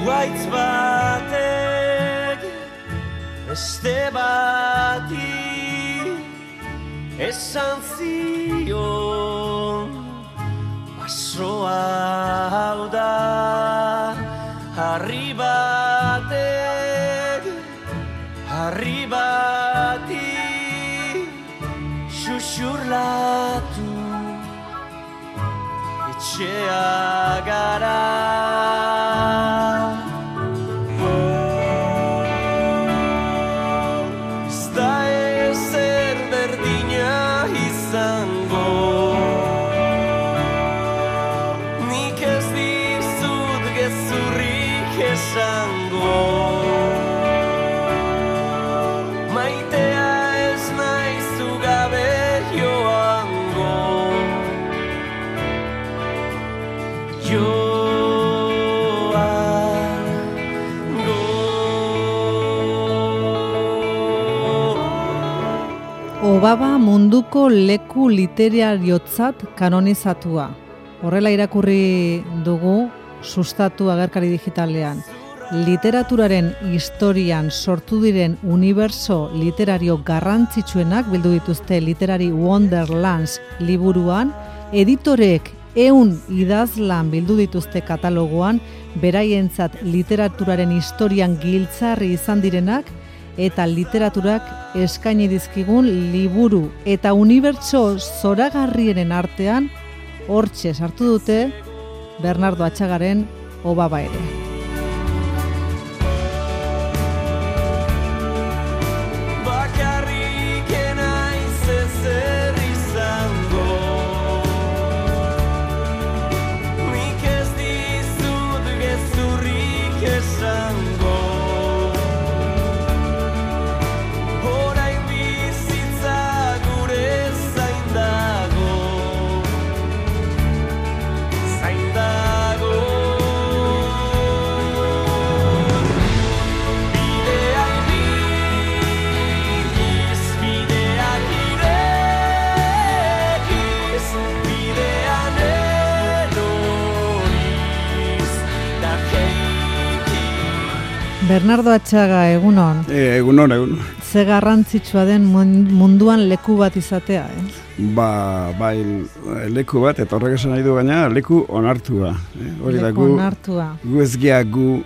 zuaitz batek beste bati esan zion basoa hau da harri batek harri bati xuxurlatu etxea gara. Obaba munduko leku literariotzat kanonizatua. Horrela irakurri dugu sustatu agerkari digitalean. Literaturaren historian sortu diren uniberso literario garrantzitsuenak bildu dituzte Literary Wonderlands liburuan, editoreek 100 idazlan bildu dituzte katalogoan, beraientzat literaturaren historian giltzarri izan direnak, eta literaturak eskaini dizkigun liburu eta unibertso zoragarrienen artean hortxe sartu dute Bernardo Atxagaren Obaba ere. Bernardo Atxaga, egunon. Egunon. Ze garrantzitsua den munduan leku bat izatea, Bai, leku bat, eta horrek esan nahi du gaina, leku onartua. Leku onartua. Gu ez gea gu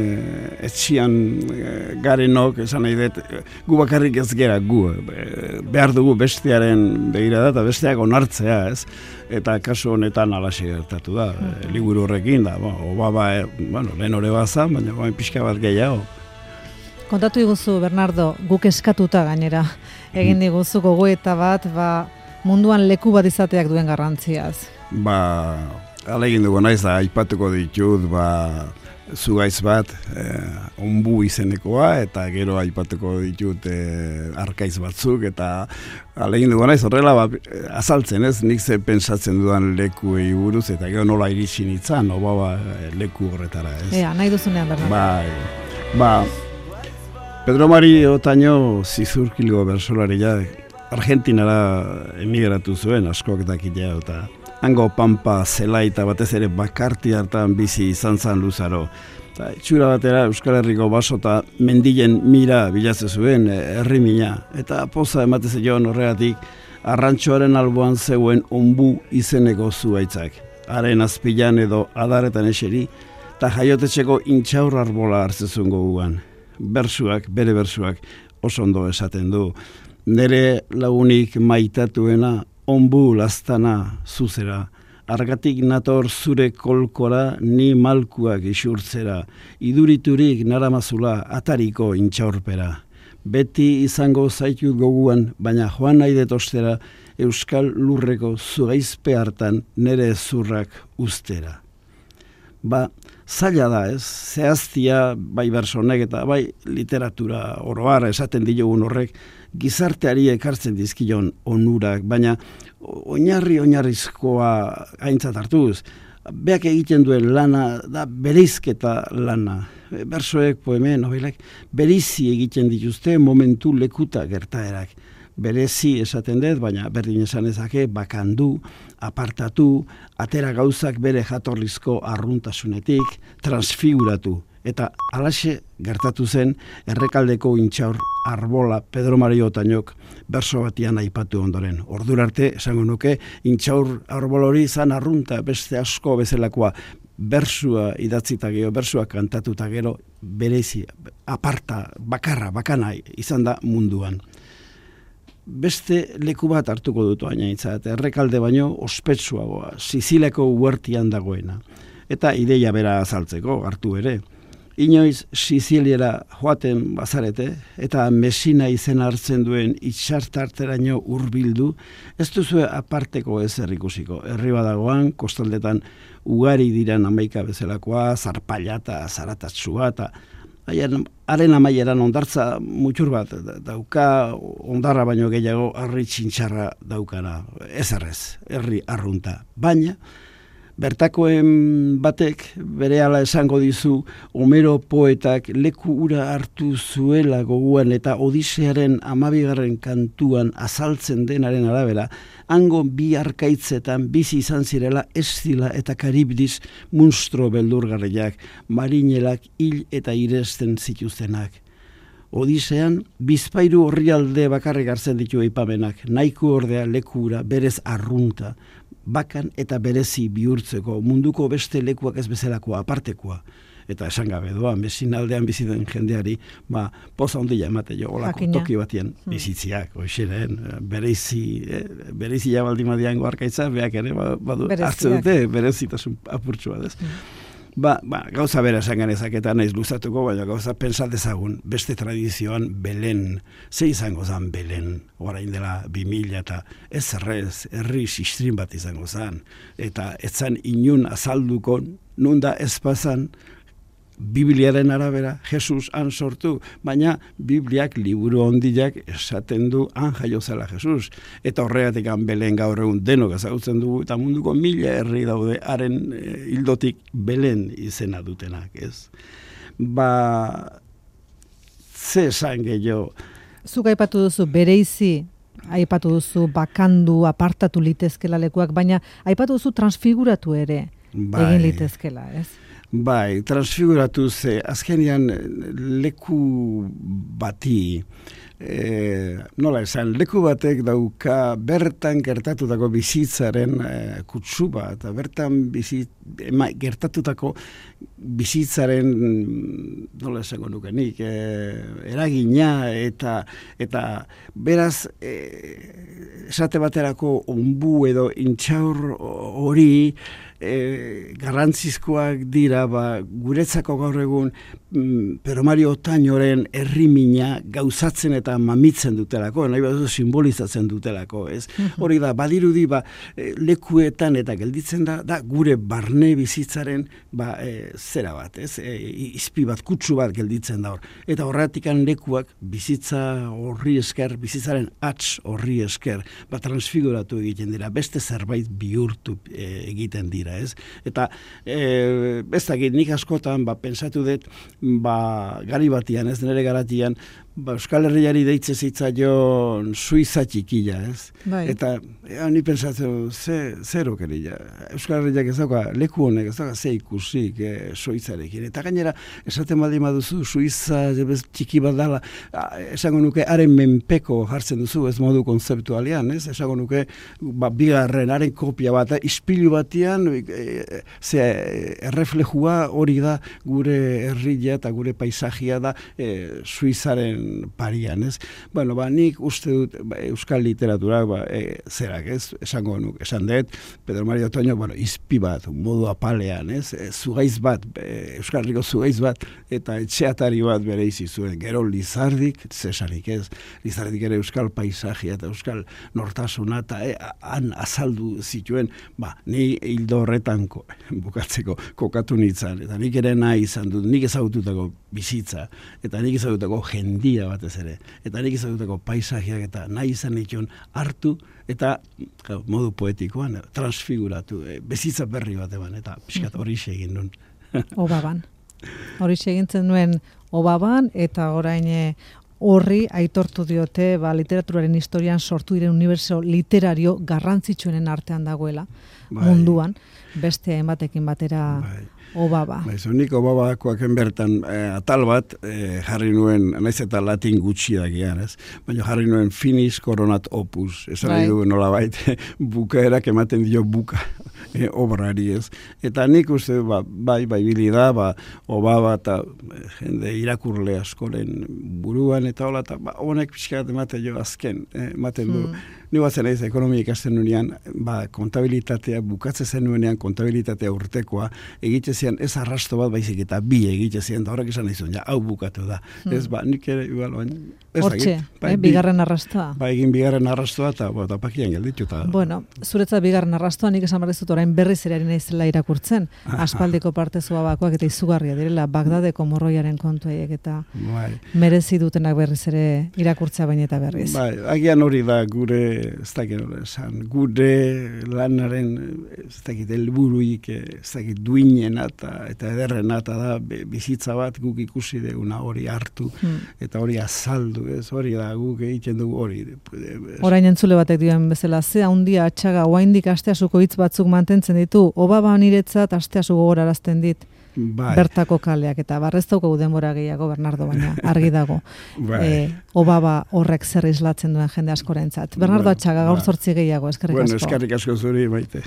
etxian garenok, esan nahi dut, gu bakarrik ez gera gu. Behar dugu bestearen begira da, eta besteak onartzea, ez? Eta kasu honetan alaxe gertatu da, liburu horrekin da, Obaba, lehen hori bazan, baina pixka bat gehiago. Kontatu diguzu, Bernardo, guk eskatuta gainera, egin diguzu gogoeta bat, munduan leku bat izateak duen garrantziaz. Hala egin dugu naiz da, aipatuko ditut, zugaitz bat, onbu izenekoa, eta gero aipatuko ditut arkaiz batzuk, eta hala egin dugu naiz, horrela azaltzen ez, nik ze pentsatzen dudan lekuei buruz, eta gero nola iritsi nintzen, Obaba leku horretara ez. Nahi duzunean, Bernardo. Pedro Mari Otaño zizurkilgo bersolaria Argentinara emigratu zuen, askoak dakitea, eta hango pampa zelaita batez ere bakarti hartan bizi izan zan luzaro. Itxura batera Euskal Herriko baso eta mendilen mira bilatze zuen herrimina, eta poza emate zion horregatik arrantxoaren alboan zeuen onbu izeneko zuaitzak. Haren azpilan edo adaretan eseri, eta jaiotetxeko intxaur arbola hartzezun goguan. Bere bersuak oso ondo esaten du. Nere lagunik maitatuena, onbu lastana zuzera. Argatik nator zure kolkora, ni malkuak isurtzera. Iduriturik naramazula atariko intxaurpera. Beti izango zaitut goguan, baina joan nahi detostera, Euskal Lurreko zugaizpe hartan nere zurrak ustera. Zaila da, ez? Zehaztia, bai bersonek eta bai literatura oroar esaten diogun horrek, gizarteari ekartzen dizkion onurak, baina oinarrizkoa aintzat hartuz, beak egiten duen lana da bereizketa lana. Bersoek, poemen, novelak, bereizi egiten dituzte momentu lekuta gertaerak. Berezi esaten dut, baina berdin esan ezake, bakandu, apartatu, atera gauzak bere jatorrizko arruntasunetik, transfiguratu Eta halaxe gertatu zen Errekaldeko Intxaur Arbola Pedro Mario Otañok berso batian aipatu ondoren. Ordura arte, esango nuke, Intxaur Arbola hori izan arrunta beste asko bezalakoa, bersua idatzita gero, bersua kantatuta gero, berezi, aparta, bakana izan da munduan. Beste leku bat hartuko dut Ainaintzat, Errekalde baino ospetsuagoa, Sizileko huertian dagoena. Eta ideia bera azaltzeko hartu ere. Inoiz Siziliera joaten bazarete eta Messina izen hartzen duen itxartarteraino hurbildu, ez duzue aparteko ezer ikusiko. Herri badagoan, kostaldetan ugari diran hamaika bezalakoa, zarpaila eta zaratatsua eta haren amaieran ondartza mutur bat dauka, ondarra baino gehiago harri txintxarra daukana. Ezerrez, herri arrunta. Baina, bertakoen batek berehala esango dizu Homero poetak leku ura hartu zuela goguan eta Odisearen 12. kantuan azaltzen denaren arabera, hango bi arkaitzetan bizi izan zirela Eszila eta Karibdis munstro beldurgarriak, marinelak hil eta iresten zituztenak. Odisean, bizpairu orrialde bakarrik hartzen ditu aipamenak, nahiko ordea lekura berez arrunta, bakan eta berezi bihurtzeko, munduko beste lekuak ez bezalakoa, apartekoa. Eta esan gabe doa, Messina aldean biziten jendeari, poza ondila emate jo, olako toki batien bizitziak, oixeren, berezi jabaldima diango arkaitza, beak ere, hartze dute, berezitasun apurtxua, ez? Gauza bera esan ganezak naiz luzatuko, baina gauza pensa dezagun, beste tradizioan Belen, ze izango zan Belen, orain dela 2000 eta ez errez, herri sistrin bat izango zan, eta ez zan inun azalduko, nunda ezpazan, Bibliaren arabera, Jesus han sortu, baina Bibliak liburu ondiak esaten du han jaio zela Jesus. Eta horregatik Belen gaur egun denok ezagutzen dugu, eta munduko 1000 herri daude haren hildotik Belen izena dutenak, ez? Ze esan gehiago? Zuk aipatu duzu bereizi, aipatu duzu bakandu, apartatu litezkela lekuak, baina aipatu duzu transfiguratu ere egin litezkela, ez? Bai, transfiguratu ze, azkenean leku bati, nola esan, leku batek dauka bertan gertatutako bizitzaren kutsu bat, bertan gertatutako bizitzaren, nola esango nukenik, eragina eta beraz, esate baterako onbu edo intxaur hori, garrantzizkoak dira guretzako gaur egun Pedro Mario Otañoren herrimina gauzatzen eta mamitzen dutelako, nahi bat simbolizatzen dutelako, ez? Hori da, badirudi lekuetan eta gelditzen da gure barne bizitzaren zera bat, ez? Izpi bat, kutsu bat gelditzen da hor. Eta horretikan lekuak bizitza horri esker, bizitzaren hats horri esker, transfiguratu egiten dira, beste zerbait bihurtu egiten dira, ez? Eta ez dakit, nik askotan pentsatu dut gari batian, ez nire garatian, Euskal Herriari deitze zitzaion Suiza txikila, ez? Bai. Eta ni pentsatu, zer okerila. Euskal Herriak ez dauka, leku honek ez dauka ze ikusik Suizarekin. Eta gainera, esaten baldin baduzu, Suiza txiki bat dala, esango nuke, haren menpeko jartzen duzu, ez modu konzeptualian, ez? Esango nuke, bigarren, haren kopia bat, ispilu batian, erreflejua hori da gure herria eta gure paisajia da Suizaren parian, ez? Bueno, nik uste dut euskal literatura zerak, ez? Esan dut, Pedro Mario Otaño, izpi bat, modu apalean, ez? Zugaiz bat, Euskal Herriko zugaiz bat, eta etxeatari bat bere izi zuen. Gero Lizardik, zesarik, ez? Lizardik ere euskal paisajia eta euskal nortasuna, eta han azaldu zituen, ni hildo horretan bukatzeko kokatu nintzen, eta nik ere nahi izan dut, nik ezagututako bizitza, eta nik ezagututako jendia batez ere, eta nik ezagututako paisajeak eta nahi izan dituen hartu, eta modu poetikoan transfiguratu, bizitza berri bat eban, eta pixkat hori egin duen. Obaban. Hori egintzen nuen Obaban, eta orain horri aitortu diote literaturaren historian sortu diren unibertso literario garrantzitsuenen artean dagoela munduan, beste batekin batera Obaba. Nik obabakoak bertan atal bat jarri nuen, naiz eta latin gutxi dakian, ez? Baina jarri nuen finis coronat opus. Esan nahi du nolabait bukaerak ematen dio buka obrari, ez? Eta nik uste, bai bilida, obaba eta jende irakurle askoren buruan, eta hola, eta honek pixkat ematen jo azken, ematen du. Ni batzen ez, ekonomia ikasten nuenean, kontabilitatea, bukatzen zen nuenean, kontabilitatea urtekoa, egite zian ez arrasto bat baizik eta bi egite zian, da horrek esan nahi zuen, hau bukatu da. Ez, nik ere, hortxe, bigarren arrastoa. Egin bigarren arrastoa, eta pakian gelditu. Bueno, zuretzat bigarren arrastoa, nik esan barrezut orain berriz ere naizela irakurtzen, aspaldiko partez obabakoak eta izugarria direla, Bagdadeko morroiaren kontuaiek eta merezi dutenak berriz ere irakurtzea baina eta berriz. Agian hori da gure ez dakit esan, gure lanaren ez dakit helburuik ez dakit duinena eta ederrena da bizitza bat guk ikusi deguna hori hartu eta hori azaldu, ez hori da guk egiten dugu hori. Orain entzule batek dioen bezala, ze handia atxaga oraindik asteasuko hitz batzuk mantentzen ditu, Obaba niretzat asteasu gogorarazten dit. Bertako kaleak eta barrez daukagu denbora gehiago Bernardo, baina argi dago Obaba horrek zer islatzen duen jende askorentzat. Bernardo Atxaga, gaur 8 gehiago, eskerrik asko. Eskerrik asko zuri, Maite.